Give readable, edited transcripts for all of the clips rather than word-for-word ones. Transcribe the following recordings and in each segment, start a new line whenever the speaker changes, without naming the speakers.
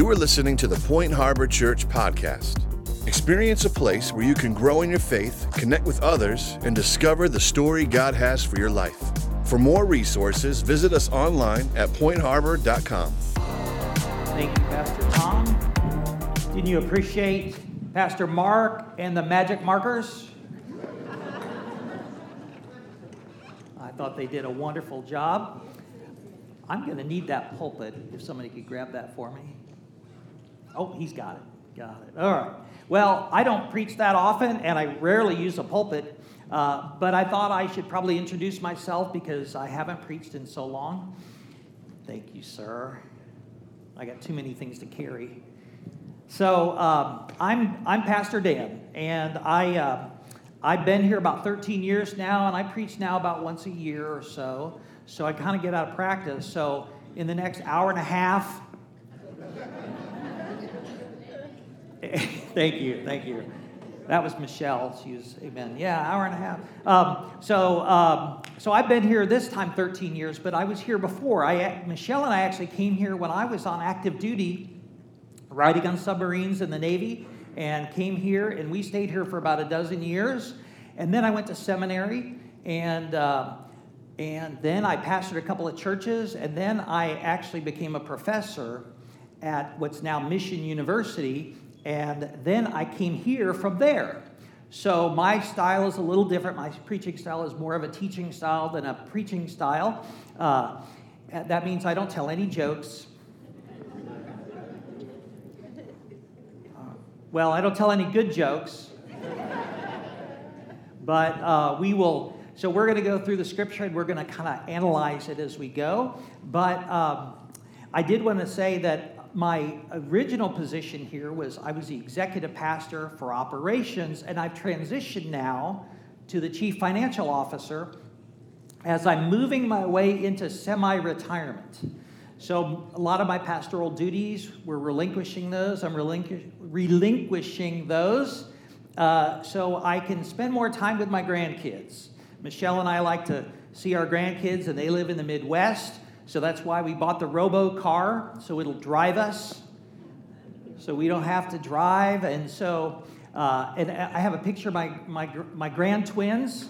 You are listening to the Point Harbor Church podcast. Experience a place where you can grow in your faith, connect with others, and discover the story God has for your life. For more resources, visit us online at pointharbor.com.
Thank you, Pastor Tom. Didn't you appreciate Pastor Mark and the magic markers? I thought they did a wonderful job. I'm going to need that pulpit, if somebody could grab that for me. Oh, he's got it. Got it. All right. Well, I don't preach that often, and I rarely use a pulpit, but I thought I should probably introduce myself because I haven't preached in so long. Thank you, sir. I got too many things to carry. So I'm Pastor Dan, and I've been here about 13 years now, and I preach now about once a year or so. So I kind of get out of practice. So in the next hour and a half, thank you. That was Michelle. She was, amen. Yeah, hour and a half. So I've been here this time 13 years, but I was here before. Michelle and I actually came here when I was on active duty, riding on submarines in the Navy, and came here, and we stayed here for about a dozen years. And then I went to seminary, and then I pastored a couple of churches, and then I actually became a professor at what's now Mission University, and then I came here from there. So my style is a little different. My preaching style is more of a teaching style than a preaching style. That means I don't tell any jokes. Well, I don't tell any good jokes. But we will... So we're going to go through the scripture, and we're going to kind of analyze it as we go. But I did want to say that my original position here was I was the executive pastor for operations, and I've transitioned now to the chief financial officer as I'm moving my way into semi-retirement. So a lot of my pastoral duties, we're relinquishing those. I'm relinquishing those so I can spend more time with my grandkids. Michelle and I like to see our grandkids, and they live in the Midwest, so that's why we bought the robo car, so it'll drive us, so we don't have to drive. And so, and I have a picture of my grand twins.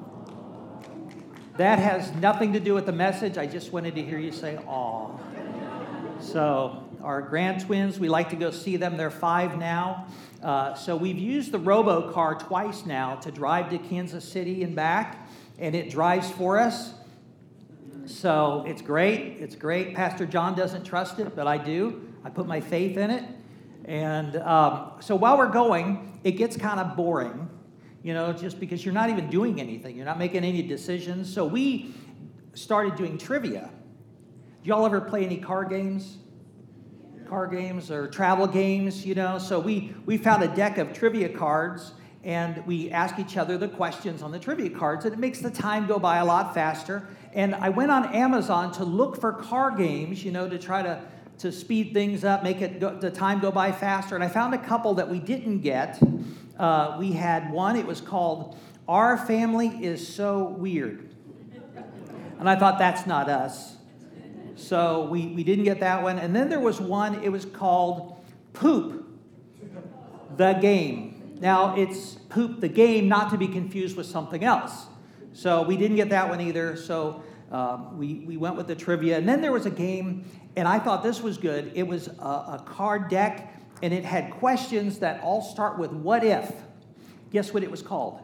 That has nothing to do with the message. I just wanted to hear you say, "Aw." So our grand twins, we like to go see them. They're 5 now. So we've used the robo car twice now to drive to Kansas City and back, and it drives for us. So it's great. It's great. Pastor John doesn't trust it, but I do. I put my faith in it. And so while we're going, it gets kind of boring, just because you're not even doing anything. You're not making any decisions. So we started doing trivia. Do y'all ever play any card games? Card games or travel games, So we found a deck of trivia cards, and we ask each other the questions on the trivia cards, and it makes the time go by a lot faster. And I went on Amazon to look for card games, to try to speed things up, make the time go by faster. And I found a couple that we didn't get. We had one, it was called Our Family is So Weird. And I thought, that's not us. So we didn't get that one. And then there was one, it was called Poop the Game. Now, it's Poop the Game, not to be confused with something else. So we didn't get that one either. So we went with the trivia. And then there was a game, and I thought this was good. It was a card deck, and it had questions that all start with what if. Guess what it was called?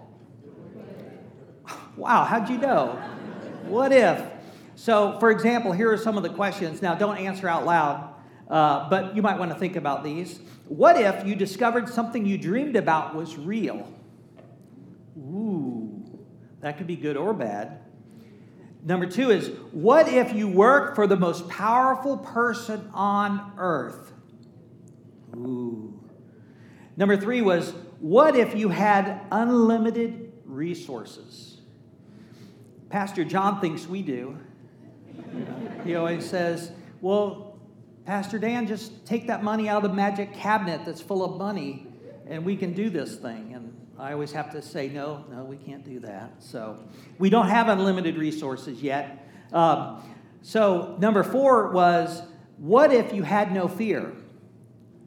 Wow, how'd you know? What if? So, for example, here are some of the questions. Now, don't answer out loud, but you might want to think about these. What if you discovered something you dreamed about was real? Ooh, that could be good or bad. Number 2 is, what if you work for the most powerful person on earth? Ooh. Number 3 was, what if you had unlimited resources? Pastor John thinks we do. He always says, well, Pastor Dan, just take that money out of the magic cabinet that's full of money, and we can do this thing. And I always have to say, no, we can't do that. So we don't have unlimited resources yet. So number 4 was, what if you had no fear?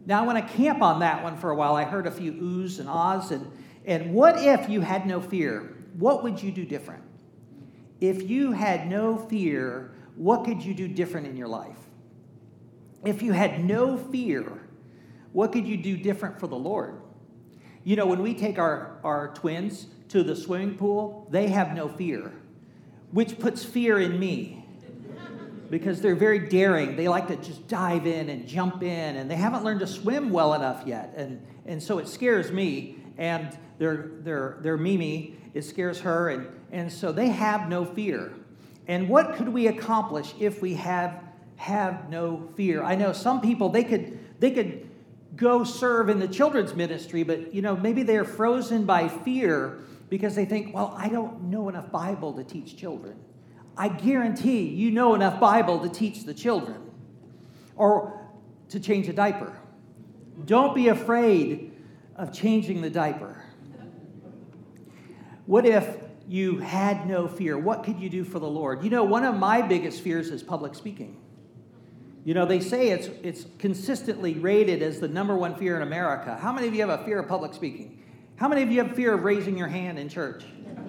Now, I want to camp on that one for a while. I heard a few oohs and ahs. And what if you had no fear? What would you do different? If you had no fear, what could you do different in your life? If you had no fear, what could you do different for the Lord? You know, when we take our twins to the swimming pool, they have no fear, which puts fear in me. Because they're very daring. They like to just dive in and jump in, and they haven't learned to swim well enough yet. And so it scares me, and they're Mimi, it scares her, and so they have no fear. And what could we accomplish if we have no fear? I know some people, they could go serve in the children's ministry, but you know, maybe they're frozen by fear because they think, well, I don't know enough Bible to teach children. I guarantee you know enough Bible to teach the children or to change a diaper. Don't be afraid of changing the diaper. What if you had no fear? What could you do for the Lord? You know, one of my biggest fears is public speaking. You know, they say it's consistently rated as the number one fear in America. How many of you have a fear of public speaking? How many of you have fear of raising your hand in church?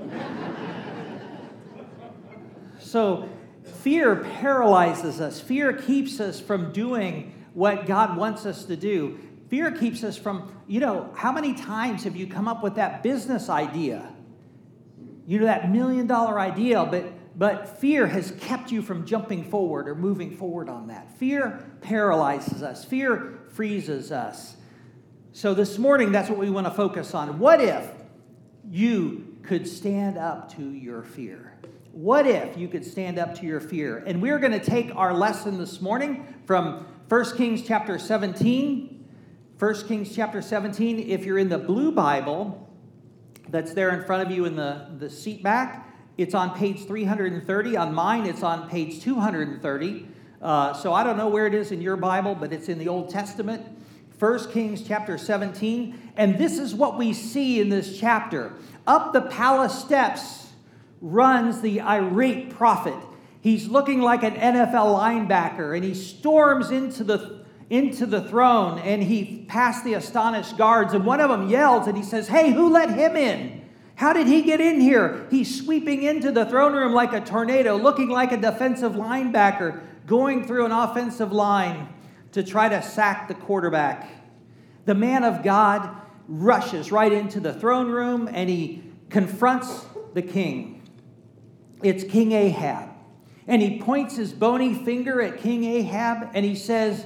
So fear paralyzes us. Fear keeps us from doing what God wants us to do. Fear keeps us from, you know, how many times have you come up with that business idea? You know, that $1 million idea, but fear has kept you from jumping forward or moving forward on that. Fear paralyzes us. Fear freezes us. So this morning, that's what we want to focus on. What if you could stand up to your fear? What if you could stand up to your fear? And we're going to take our lesson this morning from 1 Kings chapter 17. 1 Kings chapter 17. If you're in the blue Bible that's there in front of you in the seat back, it's on page 330. On mine, it's on page 230. So I don't know where it is in your Bible, but it's in the Old Testament. 1 Kings chapter 17. And this is what we see in this chapter. Up the palace steps runs the irate prophet. He's looking like an NFL linebacker, and he storms into the throne, and he passed the astonished guards, and one of them yells, and he says, "Hey, who let him in? How did he get in here?" He's sweeping into the throne room like a tornado, looking like a defensive linebacker, going through an offensive line to try to sack the quarterback. The man of God rushes right into the throne room, and he confronts the king. It's King Ahab. And he points his bony finger at King Ahab, and he says,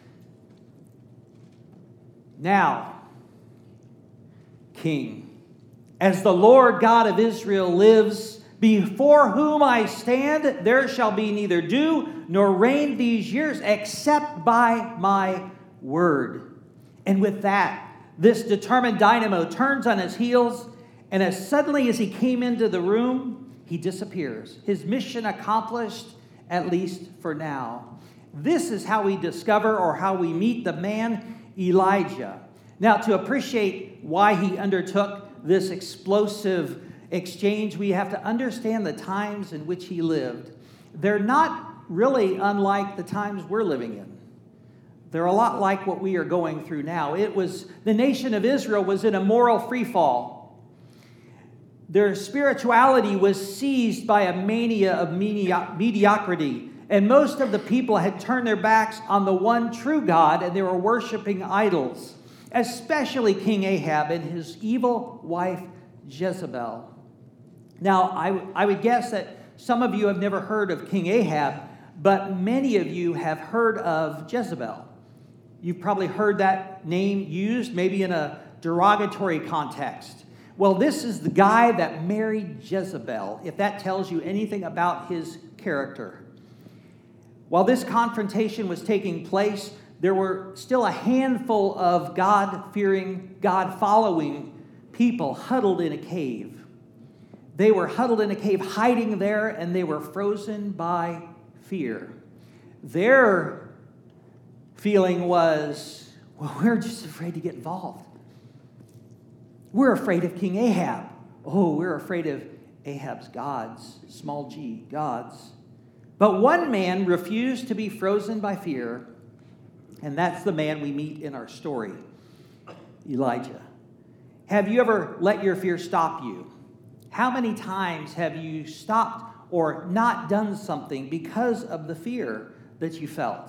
"Now, King, as the Lord God of Israel lives, before whom I stand, there shall be neither dew nor rain these years, except by my word." And with that, this determined dynamo turns on his heels, and as suddenly as he came into the room, he disappears. His mission accomplished, at least for now. This is how we discover or how we meet the man Elijah. Now, to appreciate why he undertook this explosive exchange, we have to understand the times in which he lived. They're not really unlike the times we're living in. They're a lot like what we are going through now. The nation of Israel was in a moral freefall. Their spirituality was seized by a mania of mediocrity. And most of the people had turned their backs on the one true God, and they were worshiping idols, especially King Ahab and his evil wife Jezebel. Now, I would guess that some of you have never heard of King Ahab, but many of you have heard of Jezebel. You've probably heard that name used, maybe in a derogatory context. Well, this is the guy that married Jezebel, if that tells you anything about his character. While this confrontation was taking place, there were still a handful of God-fearing, God-following people huddled in a cave. They were huddled in a cave, hiding there, and they were frozen by fear. Their feeling was, well, we're just afraid to get involved. We're afraid of King Ahab. Oh, we're afraid of Ahab's gods, small g, gods. But one man refused to be frozen by fear, And that's the man we meet in our story, Elijah. Have you ever let your fear stop you? How many times have you stopped or not done something because of the fear that you felt?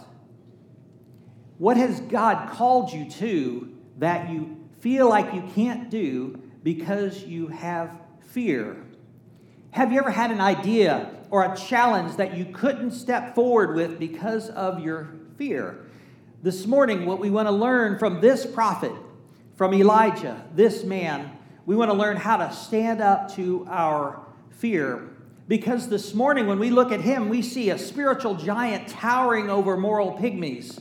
What has God called you to that you feel like you can't do because you have fear? Have you ever had an idea or a challenge that you couldn't step forward with because of your fear? This morning, what we want to learn from this prophet, from Elijah, this man, we want to learn how to stand up to our fear. Because this morning, when we look at him, we see a spiritual giant towering over moral pygmies.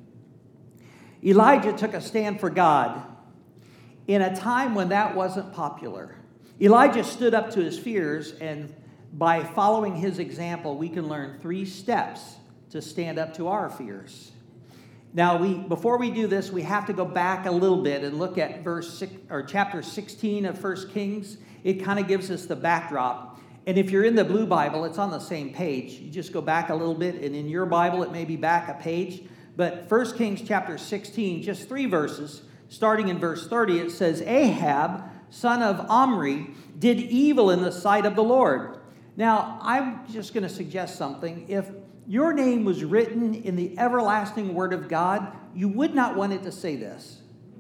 Elijah took a stand for God in a time when that wasn't popular. Elijah stood up to his fears, and by following his example, we can learn 3 steps to stand up to our fears. Now, before we do this, we have to go back a little bit and look at chapter 16 of 1 Kings. It kind of gives us the backdrop. And if you're in the blue Bible, it's on the same page. You just go back a little bit, and in your Bible, it may be back a page. But 1 Kings chapter 16, just 3 verses, starting in verse 30, it says, Ahab, son of Omri, did evil in the sight of the Lord. Now, I'm just going to suggest something. If your name was written in the everlasting word of God, you would not want it to say this.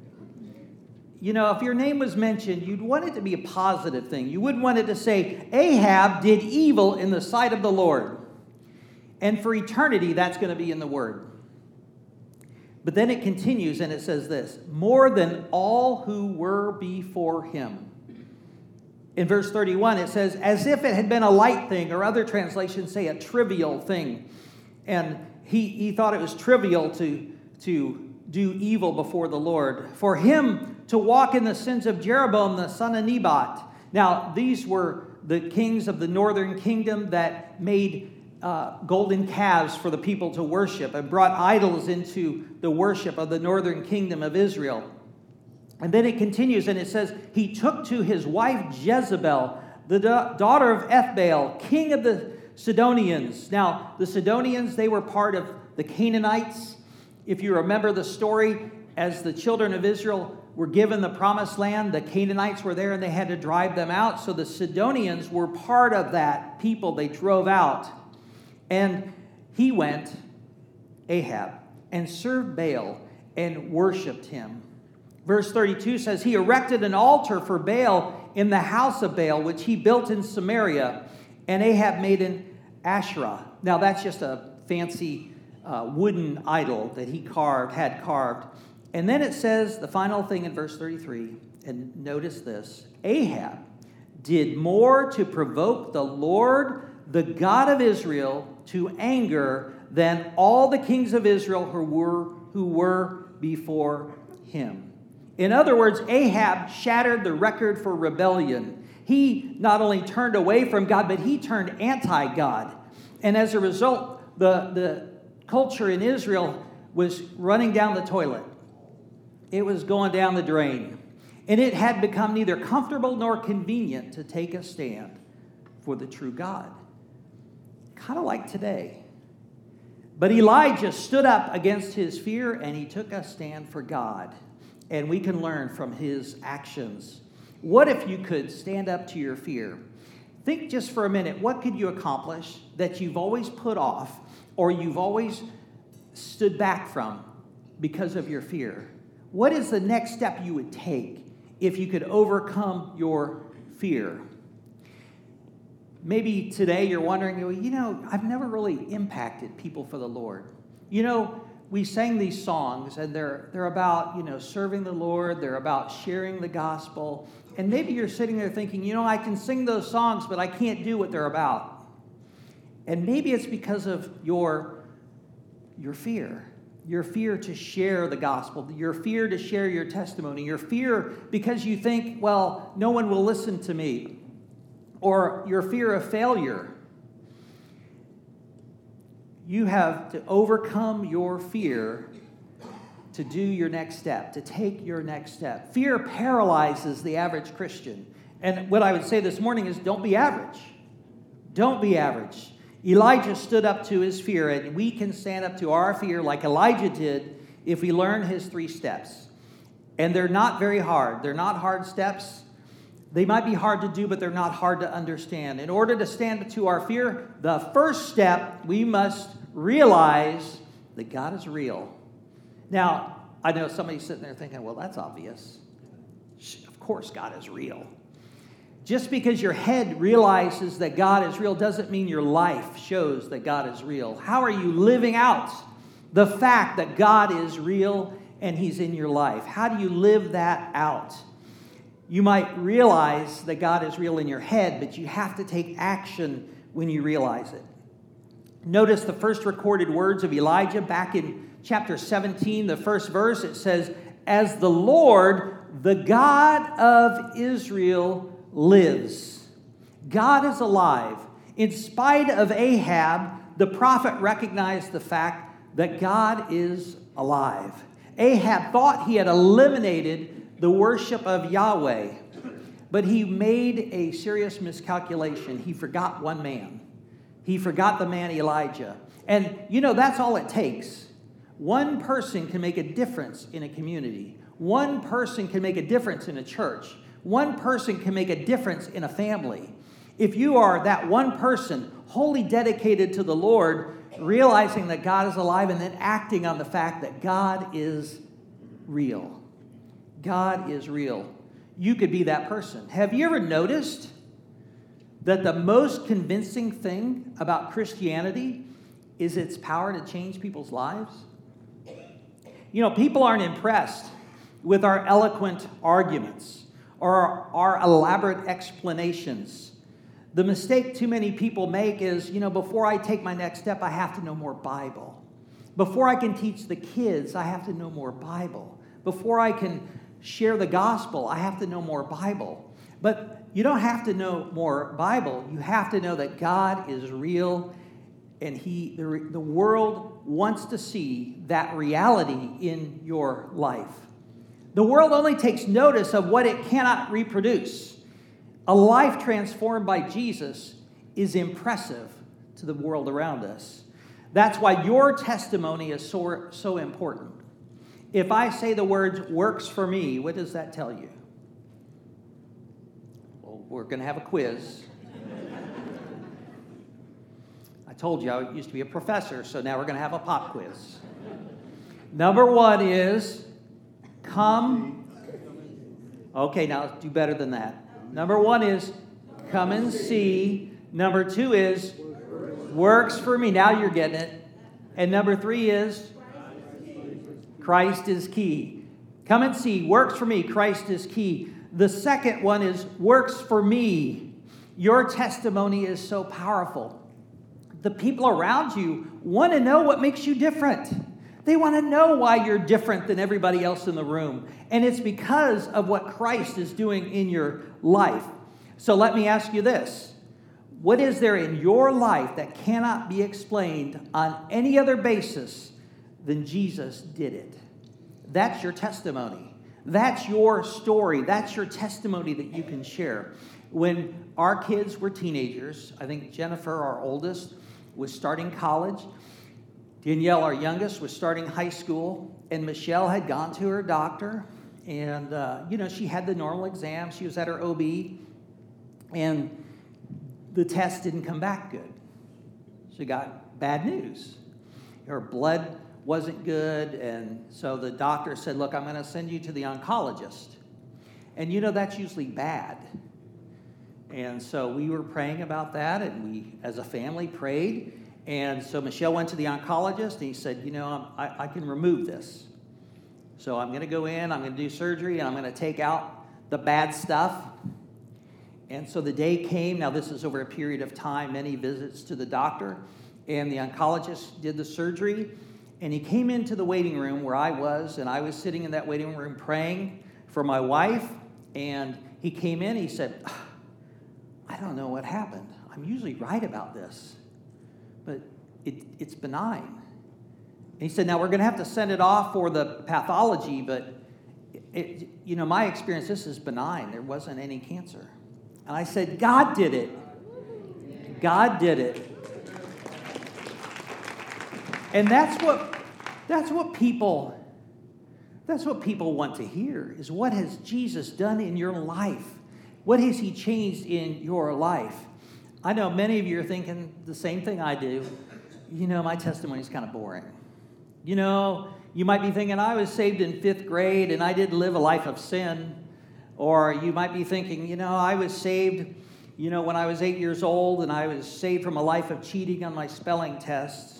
You know, if your name was mentioned, you'd want it to be a positive thing. You wouldn't want it to say, Ahab did evil in the sight of the Lord. And for eternity, that's going to be in the word. But then it continues and it says this, more than all who were before him. In verse 31, it says, as if it had been a light thing, or other translations say a trivial thing. And he thought it was trivial to do evil before the Lord. For him to walk in the sins of Jeroboam, the son of Nebat. Now, these were the kings of the northern kingdom that made golden calves for the people to worship and brought idols into the worship of the northern kingdom of Israel. And then it continues and it says, he took to his wife Jezebel, the daughter of Ethbaal, king of the Sidonians. Now, the Sidonians, they were part of the Canaanites. If you remember the story, as the children of Israel were given the promised land, the Canaanites were there and they had to drive them out. So the Sidonians were part of that people they drove out. And he went, Ahab, and served Baal and worshipped him. Verse 32 says, he erected an altar for Baal in the house of Baal, which he built in Samaria, and Ahab made an Asherah. Now that's just a fancy wooden idol that he had carved. And then it says, the final thing in verse 33, and notice this, Ahab did more to provoke the Lord, the God of Israel, to anger than all the kings of Israel who were before him. In other words, Ahab shattered the record for rebellion. He not only turned away from God, but he turned anti-God. And as a result, the culture in Israel was running down the toilet. It was going down the drain. And it had become neither comfortable nor convenient to take a stand for the true God. Kind of like today. But Elijah stood up against his fear and he took a stand for God. And we can learn from his actions. What if you could stand up to your fear? Think just for a minute, what could you accomplish that you've always put off or you've always stood back from because of your fear? What is the next step you would take if you could overcome your fear? Maybe today you're wondering, I've never really impacted people for the Lord. We sang these songs, and they're about, serving the Lord. They're about sharing the gospel. And maybe you're sitting there thinking, I can sing those songs, but I can't do what they're about. And maybe it's because of your fear. Your fear to share the gospel. Your fear to share your testimony. Your fear because you think, well, no one will listen to me. Or your fear of failure. You have to overcome your fear to do your next step, to take your next step. Fear paralyzes the average Christian. And what I would say this morning is don't be average. Don't be average. Elijah stood up to his fear, and we can stand up to our fear like Elijah did if we learn his 3 steps. And they're not very hard. They're not hard steps. They might be hard to do, but they're not hard to understand. In order to stand to our fear, the first step, we must realize that God is real. Now, I know somebody's sitting there thinking, well, that's obvious. Of course God is real. Just because your head realizes that God is real doesn't mean your life shows that God is real. How are you living out the fact that God is real and he's in your life? How do you live that out? You might realize that God is real in your head, but you have to take action when you realize it. Notice the first recorded words of Elijah back in chapter 17, the first verse. It says, "As the Lord, the God of Israel, lives." God is alive. In spite of Ahab, the prophet recognized the fact that God is alive. Ahab thought he had eliminated the worship of Yahweh, but he made a serious miscalculation. He forgot one man. He forgot the man Elijah. And that's all it takes. One person can make a difference in a community. One person can make a difference in a church. One person can make a difference in a family. If you are that one person wholly dedicated to the Lord, realizing that God is alive and then acting on the fact that God is real. God is real. You could be that person. Have you ever noticed that the most convincing thing about Christianity is its power to change people's lives? People aren't impressed with our eloquent arguments or our elaborate explanations. The mistake too many people make is, before I take my next step, I have to know more Bible. Before I can teach the kids, I have to know more Bible. Before I can share the gospel, I have to know more Bible. But you don't have to know more Bible. You have to know that God is real, and the world wants to see that reality in your life. The world only takes notice of what it cannot reproduce. A life transformed by Jesus is impressive to the world around us. That's why your testimony is so important. If I say the words "works for me," what does that tell you? Well, we're going to have a quiz. I told you I used to be a professor, so now we're going to have a pop quiz. Number 1 is come. Okay, now do better than that. Number 1 is come and see. Number 2 is works for me. Now you're getting it. And number 3 is Christ is key. Come and see. Works for me. Christ is key. The second one is works for me. Your testimony is so powerful. The people around you want to know what makes you different. They want to know why you're different than everybody else in the room. And it's because of what Christ is doing in your life. So let me ask you this. What is there in your life that cannot be explained on any other basis than Jesus did it? That's your testimony. That's your story. That's your testimony that you can share. When our kids were teenagers, I think Jennifer, our oldest, was starting college. Danielle, our youngest, was starting high school. And Michelle had gone to her doctor. And, she had the normal exam. She was at her OB. And the test didn't come back good. She got bad news. Her blood wasn't good, and so the doctor said, look, I'm going to send you to the oncologist. And that's usually bad. And so we were praying about that, and we, as a family, prayed. And so Michelle went to the oncologist, and he said, I can remove this. So I'm going to go in, I'm going to do surgery, and I'm going to take out the bad stuff. And so the day came. Now, this is over a period of time, many visits to the doctor. And the oncologist did the surgery. And he came into the waiting room where I was. And I was sitting in that waiting room praying for my wife. And he came in. He said, I don't know what happened. I'm usually right about this. But it's benign. And he said, now we're going to have to send it off for the pathology. But, my experience, this is benign. There wasn't any cancer. And I said, God did it. God did it. And that's what people That's what people want to hear, is what has Jesus done in your life? What has he changed in your life? I know many of you are thinking the same thing I do. My testimony is kind of boring. You might be thinking, I was saved in 5th grade and I didn't live a life of sin. Or you might be thinking, I was saved, when I was 8 years old and I was saved from a life of cheating on my spelling tests.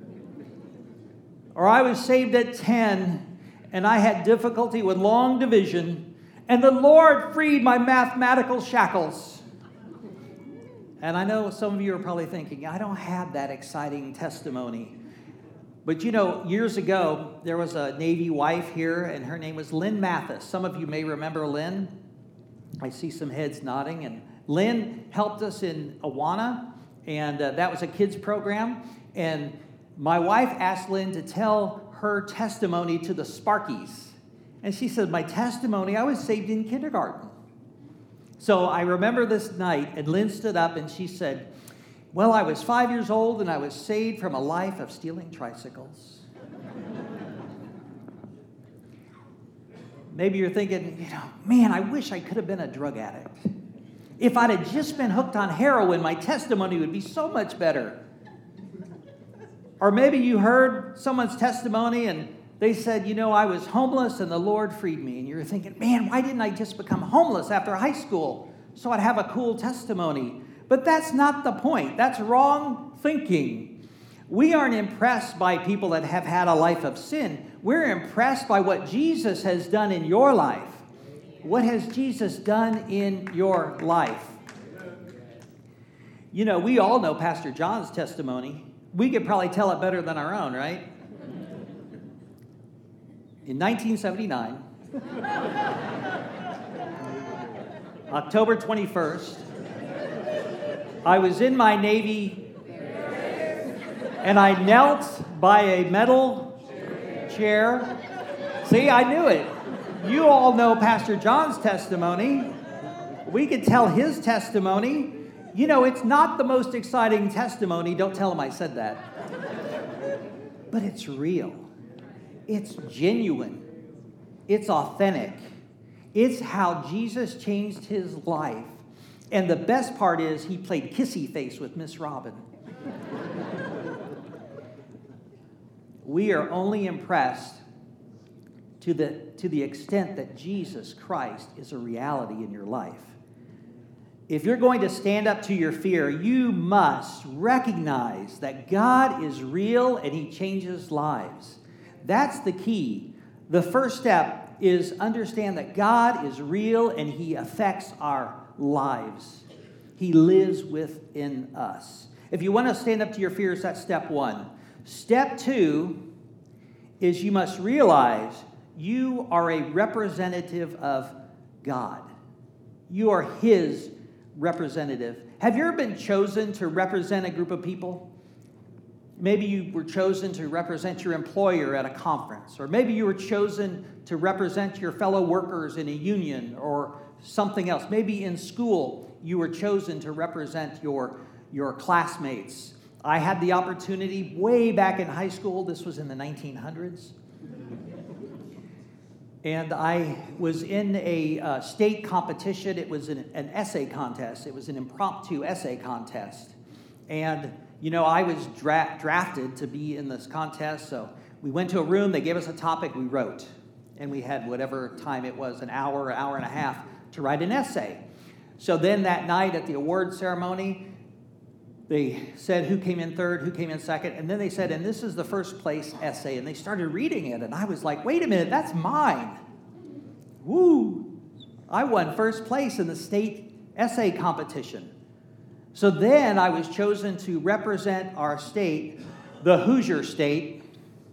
Or I was saved at 10 and I had difficulty with long division and the Lord freed my mathematical shackles. And I know some of you are probably thinking, I don't have that exciting testimony. But years ago, there was a Navy wife here, and her name was Lynn Mathis. Some of you may remember Lynn. I see some heads nodding. And Lynn helped us in Awana, and that was a kids program. And my wife asked Lynn to tell her testimony to the Sparkies. And she said, my testimony, I was saved in kindergarten. So I remember this night, and Lynn stood up and she said, well, I was 5 years old and I was saved from a life of stealing tricycles. Maybe you're thinking, man, I wish I could have been a drug addict. If I'd have just been hooked on heroin, my testimony would be so much better. Or maybe you heard someone's testimony and they said, I was homeless and the Lord freed me. And you're thinking, man, why didn't I just become homeless after high school so I'd have a cool testimony? But that's not the point. That's wrong thinking. We aren't impressed by people that have had a life of sin. We're impressed by what Jesus has done in your life. What has Jesus done in your life? We all know Pastor John's testimony. We could probably tell it better than our own, right? In 1979, October 21st, I was in my Navy, and I knelt by a metal chair. See, I knew it. You all know Pastor John's testimony. We could tell his testimony. It's not the most exciting testimony. Don't tell him I said that. But it's real. It's genuine. It's authentic. It's how Jesus changed his life. And the best part is he played kissy face with Miss Robin. We are only impressed to the extent that Jesus Christ is a reality in your life. If you're going to stand up to your fear, you must recognize that God is real and he changes lives. That's the key. The first step is understand that God is real and he affects our lives. He lives within us. If you want to stand up to your fears, that's step one. Step two is you must realize you are a representative of God. You are his representative. Have you ever been chosen to represent a group of people? Maybe you were chosen to represent your employer at a conference, or maybe you were chosen to represent your fellow workers in a union or something else. Maybe in school you were chosen to represent your classmates. I had the opportunity way back in high school. This was in the 1900s. And I was in a state competition. It was an essay contest. It was an impromptu essay contest. And, I was drafted to be in this contest. So we went to a room. They gave us a topic. We wrote. And we had whatever time it was, an hour and a half, to write an essay. So then that night at the award ceremony, they said who came in third, who came in second. And then they said, and this is the first place essay. And they started reading it. And I was like, wait a minute, that's mine. Woo! I won first place in the state essay competition. So then I was chosen to represent our state, the Hoosier State,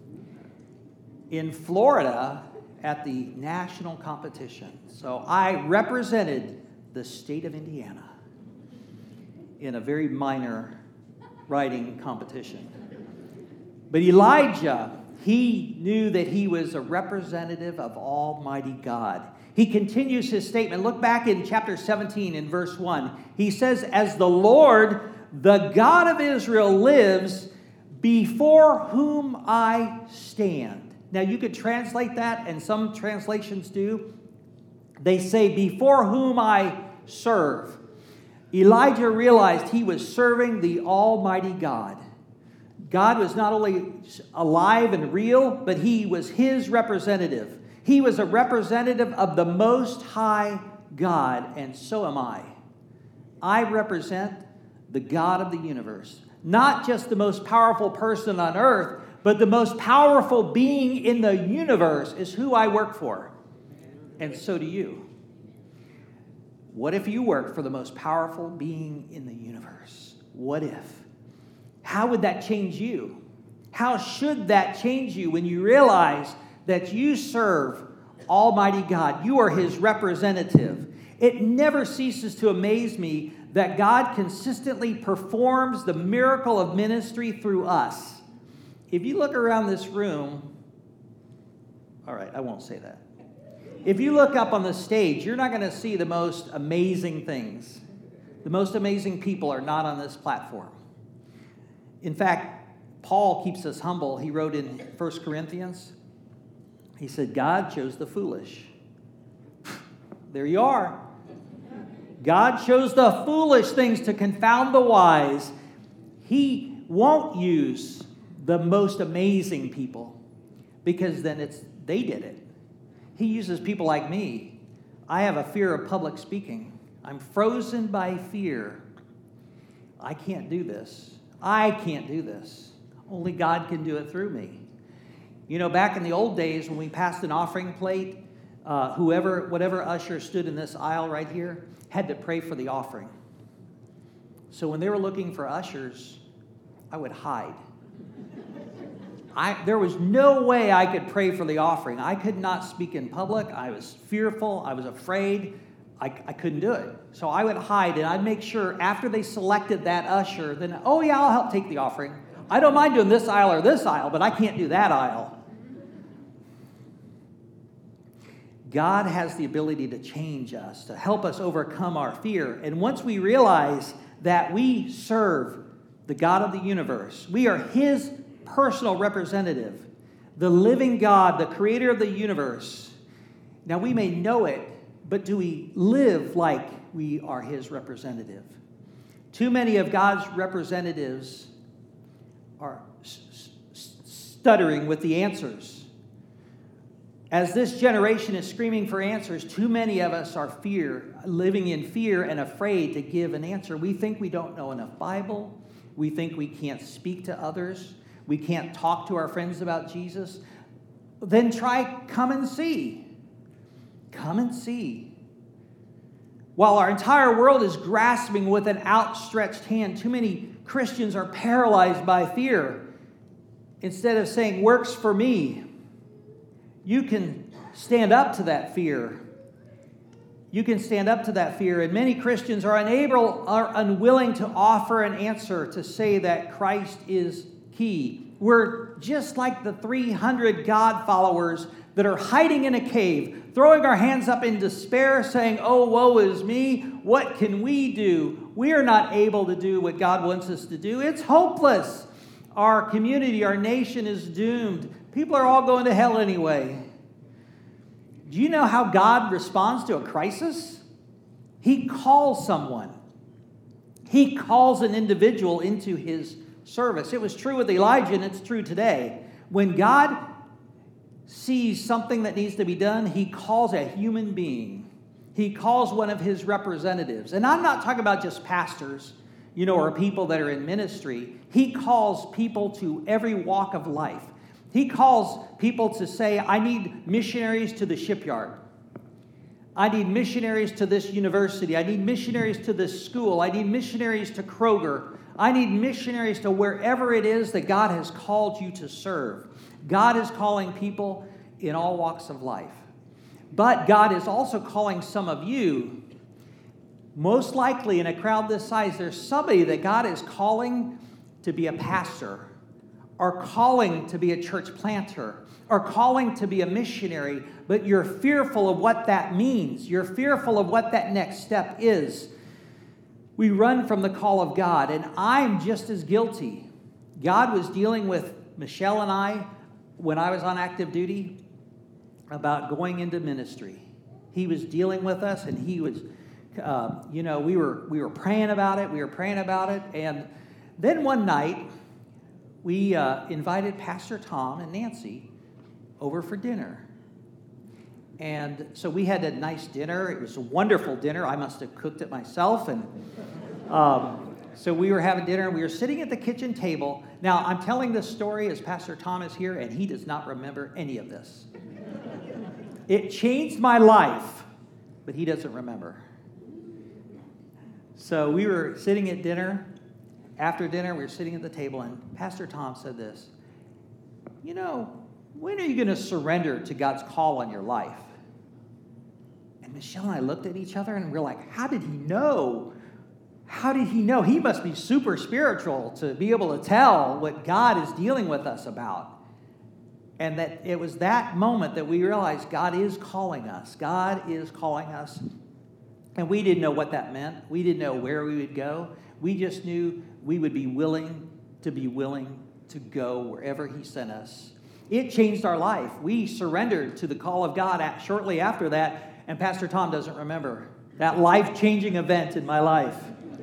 in Florida at the national competition. So I represented the state of Indiana in a very minor writing competition. But Elijah, he knew that he was a representative of Almighty God. He continues his statement. Look back in chapter 17 in verse 1. He says, as the Lord, the God of Israel lives, before whom I stand. Now, you could translate that, and some translations do. They say, before whom I serve. Elijah realized he was serving the Almighty God. God was not only alive and real, but he was his representative. He was a representative of the Most High God, and so am I. I represent the God of the universe. Not just the most powerful person on earth, but the most powerful being in the universe is who I work for. And so do you. What if you worked for the most powerful being in the universe? What if? How would that change you? How should that change you when you realize that you serve Almighty God? You are his representative. It never ceases to amaze me that God consistently performs the miracle of ministry through us. If you look around this room, all right, I won't say that. If you look up on the stage, you're not going to see the most amazing things. The most amazing people are not on this platform. In fact, Paul keeps us humble. He wrote in 1 Corinthians, he said, God chose the foolish. There you are. God chose the foolish things to confound the wise. He won't use the most amazing people because then they did it. He uses people like me. I have a fear of public speaking. I'm frozen by fear. I can't do this. I can't do this. Only God can do it through me. You know, back in the old days when we passed an offering plate, whatever usher stood in this aisle right here had to pray for the offering. So when they were looking for ushers, I would hide. There was no way I could pray for the offering. I could not speak in public. I was fearful. I was afraid. I couldn't do it. So I would hide, and I'd make sure after they selected that usher, then, oh yeah, I'll help take the offering. I don't mind doing this aisle or this aisle, but I can't do that aisle. God has the ability to change us, to help us overcome our fear. And once we realize that we serve the God of the universe, we are his personal representative, the living God, the creator of the universe. Now, we may know it, but do we live like we are his representative? Too many of God's representatives are stuttering with the answers. As this generation is screaming for answers, too many of us are living in fear and afraid to give an answer. We think we don't know enough Bible. We think we can't speak to others. We can't talk to our friends about Jesus. Then come and see. Come and see. While our entire world is grasping with an outstretched hand, too many Christians are paralyzed by fear. Instead of saying, works for me, you can stand up to that fear. You can stand up to that fear. And many Christians are unwilling to offer an answer to say that Christ is key. We're just like the 300 God followers that are hiding in a cave, throwing our hands up in despair, saying, oh, woe is me. What can we do? We are not able to do what God wants us to do. It's hopeless. Our community, our nation is doomed. People are all going to hell anyway. Do you know how God responds to a crisis? He calls someone. He calls an individual into his service. It was true with Elijah, and it's true today. When God sees something that needs to be done, he calls a human being. He calls one of his representatives. And I'm not talking about just pastors, or people that are in ministry. He calls people to every walk of life. He calls people to say, I need missionaries to the shipyard. I need missionaries to this university. I need missionaries to this school. I need missionaries to Kroger. I need missionaries to wherever it is that God has called you to serve. God is calling people in all walks of life. But God is also calling some of you. Most likely in a crowd this size, there's somebody that God is calling to be a pastor, or calling to be a church planter, or calling to be a missionary, but you're fearful of what that means. You're fearful of what that next step is. We run from the call of God, and I'm just as guilty. God was dealing with Michelle and I when I was on active duty about going into ministry. He was dealing with us, and he was, we were praying about it. And then one night, we invited Pastor Tom and Nancy over for dinner. And so we had a nice dinner. It was a wonderful dinner. I must have cooked it myself. And so we were having dinner. We were sitting at the kitchen table. Now, I'm telling this story as Pastor Tom is here, and he does not remember any of this. It changed my life, but he doesn't remember. So we were sitting at dinner. After dinner, we were sitting at the table, and Pastor Tom said this, when are you going to surrender to God's call on your life? And Michelle and I looked at each other, and we're like, how did he know? How did he know? He must be super spiritual to be able to tell what God is dealing with us about. And that it was that moment that we realized God is calling us. God is calling us. And we didn't know what that meant. We didn't know where we would go. We just knew we would be willing to go wherever he sent us. It changed our life. We surrendered to the call of God shortly after that, and Pastor Tom doesn't remember that life-changing event in my life.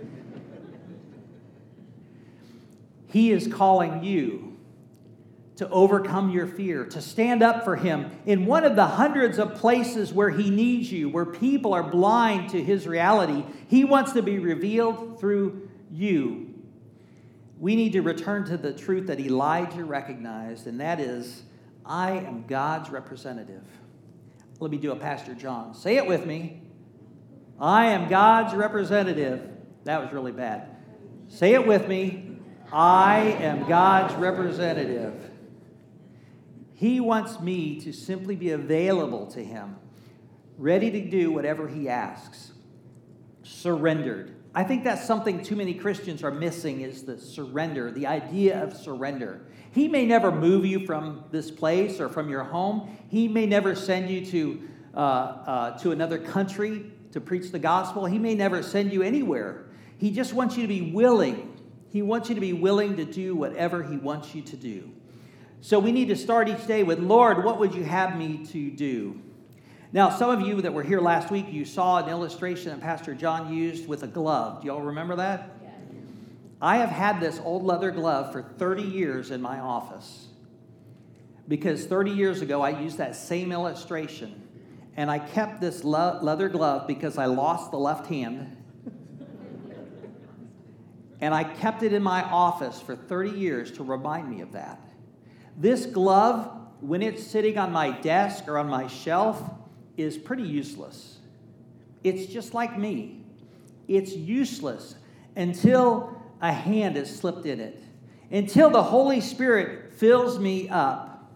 He is calling you to overcome your fear, to stand up for him in one of the hundreds of places where he needs you, where people are blind to his reality. He wants to be revealed through you. We need to return to the truth that Elijah recognized, and that is, I am God's representative. Let me do a Pastor John. Say it with me. I am God's representative. That was really bad. Say it with me. I am God's representative. He wants me to simply be available to him, ready to do whatever he asks. Surrendered. I think that's something too many Christians are missing, is the surrender, the idea of surrender. He may never move you from this place or from your home. He may never send you to another country to preach the gospel. He may never send you anywhere. He just wants you to be willing. He wants you to be willing to do whatever he wants you to do. So we need to start each day with, Lord, what would you have me to do? Now, some of you that were here last week, you saw an illustration that Pastor John used with a glove. Do y'all remember that? Yeah. I have had this old leather glove for 30 years in my office, because 30 years ago I used that same illustration, and I kept this leather glove because I lost the left hand, and I kept it in my office for 30 years to remind me of that. This glove, when it's sitting on my desk or on my shelf, is pretty useless. It's just like me. It's useless until a hand is slipped in it, until the Holy Spirit fills me up.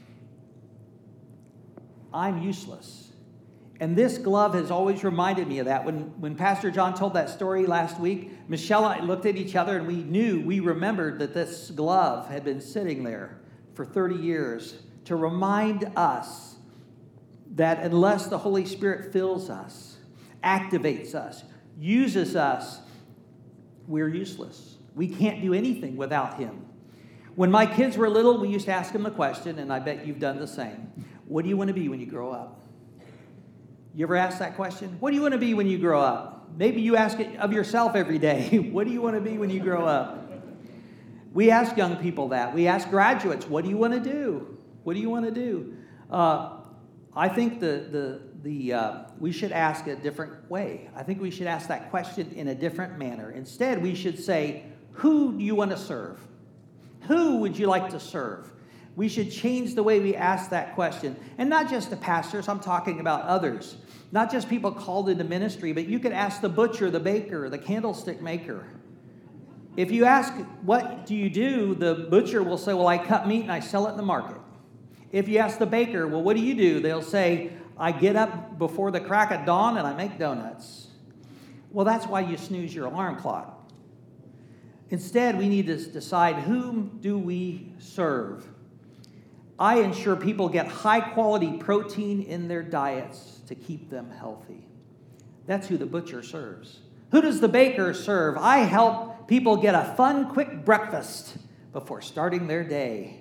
I'm useless. And this glove has always reminded me of that. When Pastor John told that story last week, Michelle and I looked at each other, and we remembered that this glove had been sitting there for 30 years to remind us that unless the Holy Spirit fills us, activates us, uses us, we're useless. We can't do anything without him. When my kids were little, we used to ask them the question, and I bet you've done the same. What do you want to be when you grow up? You ever ask that question? What do you want to be when you grow up? Maybe you ask it of yourself every day. What do you want to be when you grow up? We ask young people that. We ask graduates, what do you want to do? What do you want to do? I think we should ask a different way. I think we should ask that question in a different manner. Instead, we should say, who do you want to serve? Who would you like to serve? We should change the way we ask that question. And not just the pastors, I'm talking about others. Not just people called into ministry, but you could ask the butcher, the baker, the candlestick maker. If you ask, what do you do? The butcher will say, well, I cut meat and I sell it in the market. If you ask the baker, well, what do you do? They'll say, I get up before the crack of dawn and I make donuts. Well, that's why you snooze your alarm clock. Instead, we need to decide, whom do we serve? I ensure people get high-quality protein in their diets to keep them healthy. That's who the butcher serves. Who does the baker serve? I help people get a fun, quick breakfast before starting their day.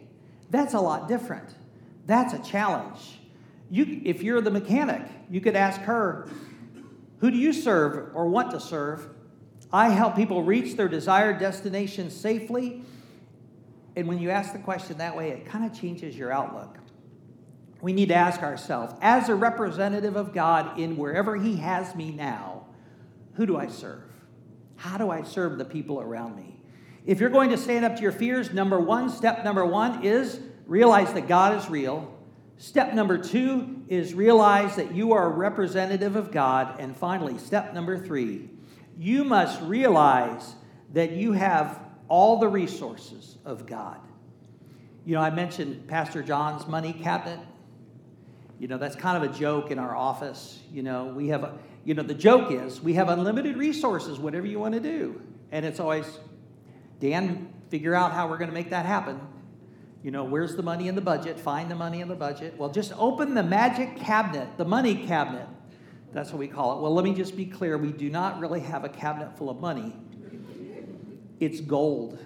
That's a lot different. That's a challenge. If you're the mechanic, you could ask her, who do you serve or want to serve? I help people reach their desired destination safely. And when you ask the question that way, it kind of changes your outlook. We need to ask ourselves, as a representative of God in wherever He has me now, who do I serve? How do I serve the people around me? If you're going to stand up to your fears, step number one is realize that God is real. Step number 2 is realize that you are a representative of God. And finally, step number 3, you must realize that you have all the resources of God. I mentioned Pastor John's money cabinet. That's kind of a joke in our office. We have, the joke is we have unlimited resources, whatever you want to do. And it's always, Dan, figure out how we're going to make that happen. Where's the money in the budget? Find the money in the budget. Well, just open the magic cabinet, the money cabinet. That's what we call it. Well, let me just be clear. We do not really have a cabinet full of money. It's gold.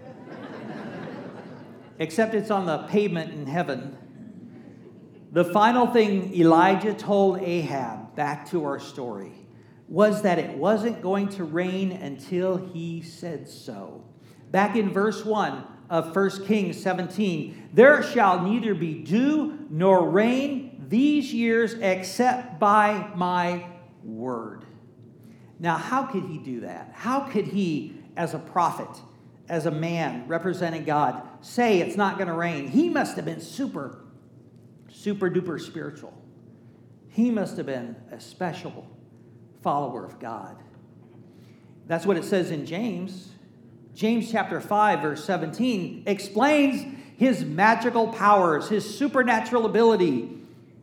Except it's on the pavement in heaven. The final thing Elijah told Ahab, back to our story, was that it wasn't going to rain until he said so. Back in verse 1 of 1 Kings 17, there shall neither be dew nor rain these years except by my word. Now, how could he do that? How could he, as a prophet, as a man representing God, say it's not going to rain? He must have been super duper spiritual. He must have been a special follower of God. That's what it says in James. James chapter 5, verse 17 explains his magical powers, his supernatural ability.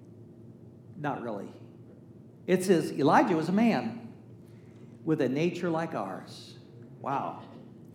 Not really. It says Elijah was a man with a nature like ours. Wow.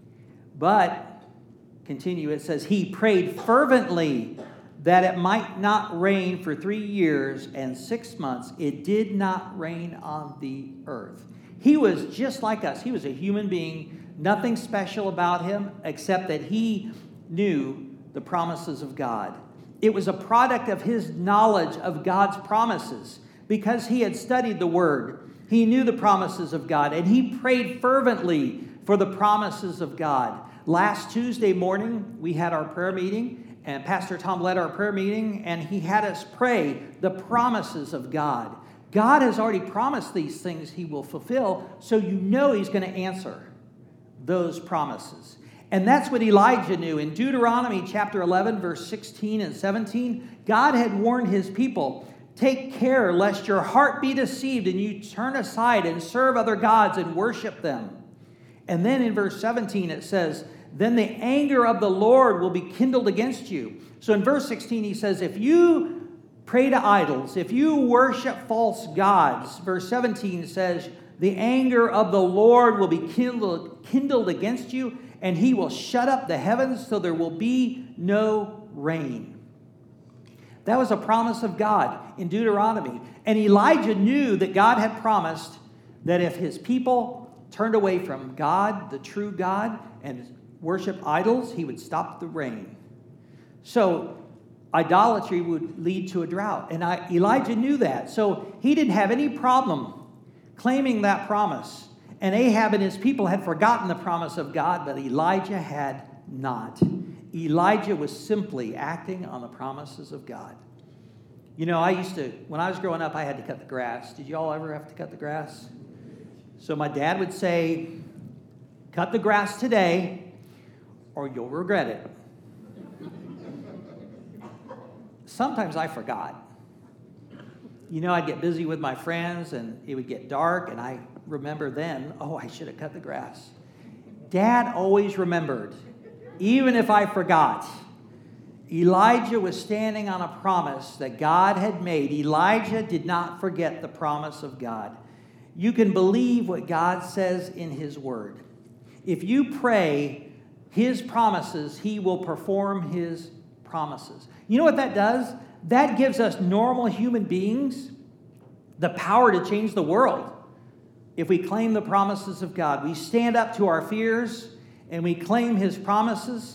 But, continue, it says, he prayed fervently that it might not rain for 3 years and 6 months. It did not rain on the earth. He was just like us. He was a human being. Nothing special about him except that he knew the promises of God. It was a product of his knowledge of God's promises because he had studied the Word. He knew the promises of God, and he prayed fervently for the promises of God. Last Tuesday morning, we had our prayer meeting, and Pastor Tom led our prayer meeting, and he had us pray the promises of God. God has already promised these things he will fulfill, so you know he's going to answer those promises. And that's what Elijah knew. In Deuteronomy chapter 11, verse 16 and 17, God had warned his people, take care lest your heart be deceived and you turn aside and serve other gods and worship them. And then in verse 17 it says, then the anger of the Lord will be kindled against you. So in verse 16 he says, if you pray to idols, if you worship false gods, verse 17 says, the anger of the Lord will be kindled against you, and he will shut up the heavens so there will be no rain. That was a promise of God in Deuteronomy. And Elijah knew that God had promised that if his people turned away from God, the true God, and worshiped idols, he would stop the rain. So idolatry would lead to a drought. And Elijah knew that. So he didn't have any problem claiming that promise. And Ahab and his people had forgotten the promise of God, but Elijah had not. Elijah was simply acting on the promises of God. When I was growing up, I had to cut the grass. Did you all ever have to cut the grass? So my dad would say, cut the grass today or you'll regret it. Sometimes I forgot. I'd get busy with my friends and it would get dark and I remember then, I should have cut the grass. Dad always remembered, even if I forgot. Elijah was standing on a promise that God had made. Elijah did not forget the promise of God. You can believe what God says in his word. If you pray his promises, he will perform his promises. You know what that does? That gives us normal human beings the power to change the world. If we claim the promises of God, we stand up to our fears and we claim his promises,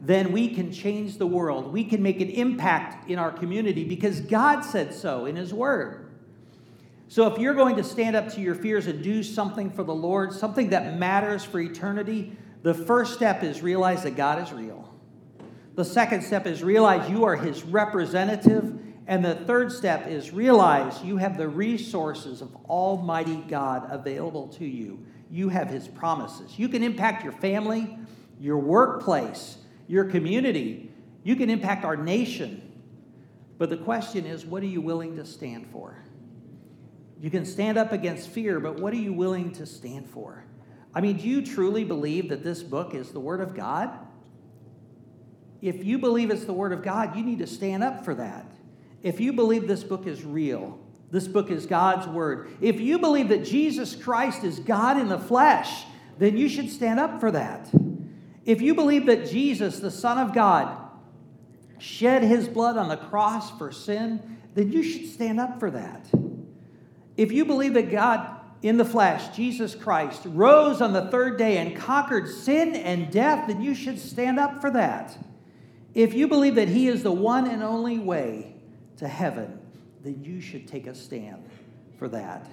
then we can change the world. We can make an impact in our community because God said so in His Word. So if you're going to stand up to your fears and do something for the Lord, something that matters for eternity, the first step is realize that God is real. The second step is realize you are His representative. And the third step is realize you have the resources of Almighty God available to you. You have His promises. You can impact your family, your workplace, your community. You can impact our nation. But the question is, what are you willing to stand for? You can stand up against fear, but what are you willing to stand for? I mean, do you truly believe that this book is the Word of God? If you believe it's the Word of God, you need to stand up for that. If you believe this book is real, this book is God's Word. If you believe that Jesus Christ is God in the flesh, then you should stand up for that. If you believe that Jesus, the Son of God, shed His blood on the cross for sin, then you should stand up for that. If you believe that God in the flesh, Jesus Christ, rose on the third day and conquered sin and death, then you should stand up for that. If you believe that He is the one and only way to heaven, then you should take a stand for that.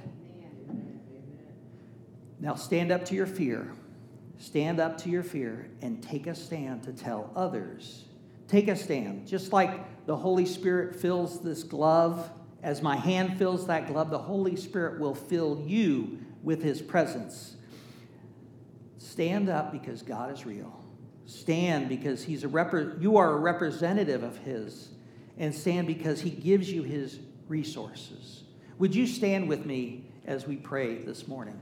Now stand up to your fear. Stand up to your fear and take a stand to tell others. Take a stand. Just like the Holy Spirit fills this glove, as my hand fills that glove, the Holy Spirit will fill you with His presence. Stand up because God is real. Stand because you are a representative of His. And stand because He gives you His resources. Would you stand with me as we pray this morning?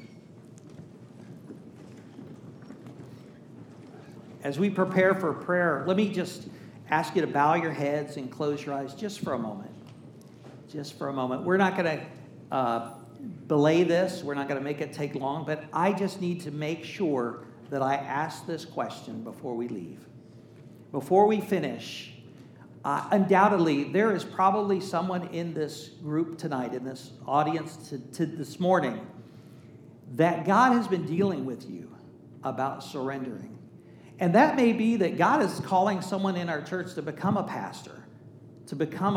As we prepare for prayer, let me just ask you to bow your heads and close your eyes just for a moment. Just for a moment. We're not going to belay this. We're not going to make it take long, but I just need to make sure that I ask this question before we leave. Before we finish, undoubtedly, there is probably someone in this group tonight, in this audience to this morning, that God has been dealing with you about surrendering. And that may be that God is calling someone in our church to become a pastor, to become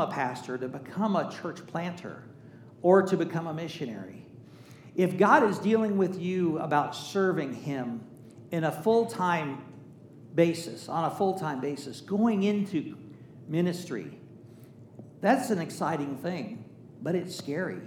a church planter, or to become a missionary. If God is dealing with you about serving Him in a full-time basis, going into ministry, that's an exciting thing, but it's scary.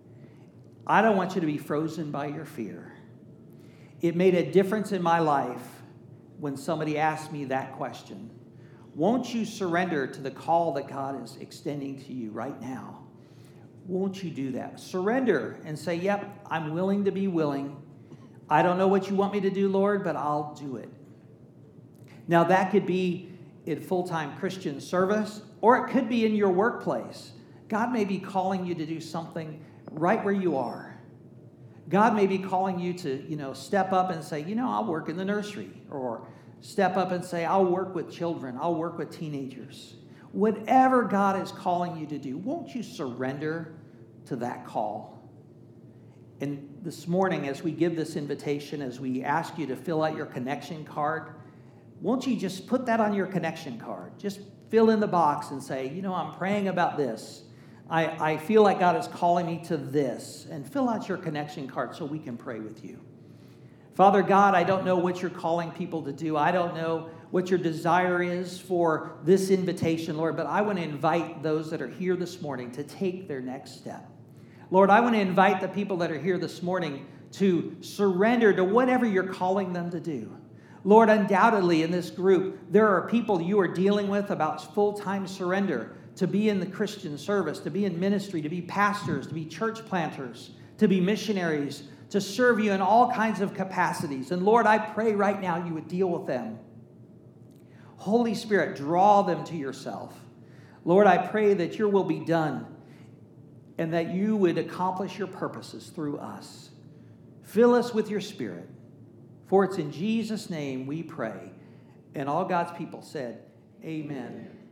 I don't want you to be frozen by your fear. It made a difference in my life when somebody asked me that question. Won't you surrender to the call that God is extending to you right now? Won't you do that? Surrender and say, yep, I'm willing to be willing. I don't know what you want me to do, Lord, but I'll do it. Now, that could be in full-time Christian service, or it could be in your workplace. God may be calling you to do something right where you are. God may be calling you to, step up and say, I'll work in the nursery, or step up and say, I'll work with children, I'll work with teenagers. Whatever God is calling you to do, won't you surrender to that call? And this morning, as we give this invitation, as we ask you to fill out your connection card, won't you just put that on your connection card? Just fill in the box and say, I'm praying about this. I feel like God is calling me to this. And fill out your connection card so we can pray with you. Father God, I don't know what you're calling people to do. I don't know what your desire is for this invitation, Lord, but I want to invite those that are here this morning to take their next step. Lord, I want to invite the people that are here this morning to surrender to whatever you're calling them to do. Lord, undoubtedly in this group, there are people you are dealing with about full-time surrender to be in the Christian service, to be in ministry, to be pastors, to be church planters, to be missionaries, to serve you in all kinds of capacities. And Lord, I pray right now you would deal with them. Holy Spirit, draw them to yourself. Lord, I pray that your will be done and that you would accomplish your purposes through us. Fill us with your Spirit. For it's in Jesus' name we pray. And all God's people said, amen.